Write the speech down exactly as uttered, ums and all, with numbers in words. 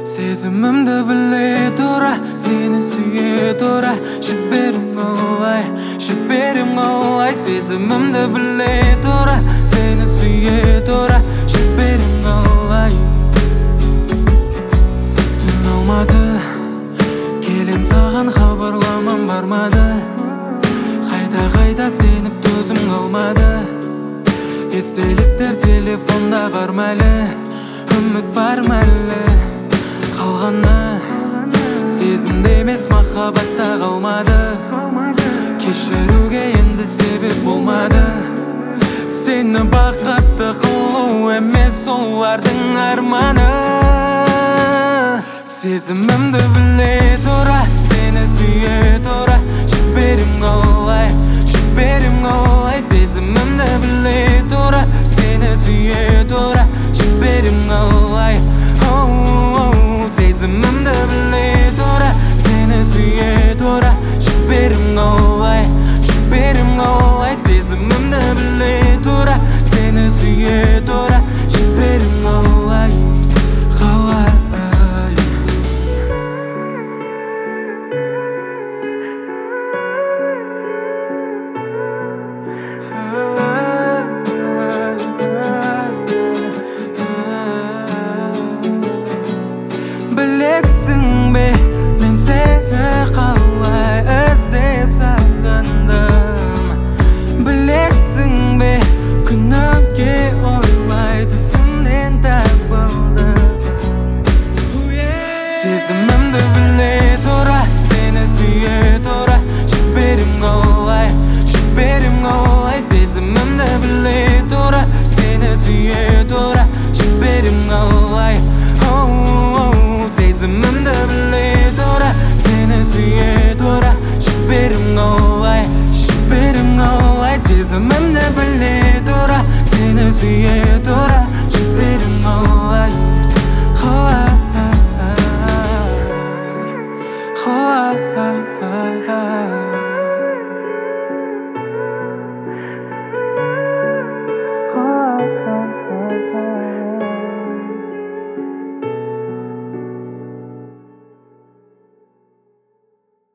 Сезімімді біле тұра, сені сүйе тұра, жіберім қалай, жіберім қалай. Сезімімді біле тұра, сені сүйе тұра, жіберім қалай. Түн алмады, келем саған хабарламам бармады. Қайта-қайта сеніп төзім қалмады. Естеліктер телефонда бар мәлі, үміт бар мәлі. Қалғаны сезімде емес махаббатта қалмады. Кешіруге енді себеп болмады. Сені бақытты қылу емес олардың арманы. Сезімімді біле тұра, сені сүйе тұра, жіберім қалай, жіберім қалай. Сезімімді біле тұра, сені сүйе тұра, жіберім қалай. Сезімімді біле тұра, сені сүйе тұра, жіберім қалай, жіберім қалай. Сезімімді біле тұра, сені сүйе тұра, жіберім қалай, қалай. Білесің бе, мен сені қалай іздеп сағындым. Білесің бе, күні